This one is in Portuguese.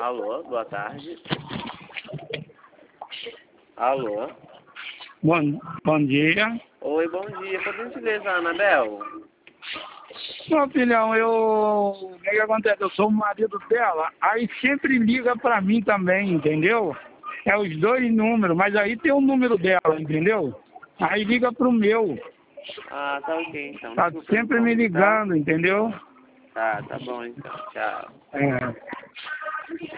Alô, boa tarde. Alô. Bom dia. Oi, bom dia. Por gentileza, Anabel? Meu filhão, o que acontece? Eu sou o marido dela, aí sempre liga pra mim também, entendeu? É os dois números, mas aí tem o número dela, entendeu? Aí liga pro meu. Ah, tá ok então. Tá Desculpa, sempre me ligando, entendeu? Tá bom então. Tchau. É.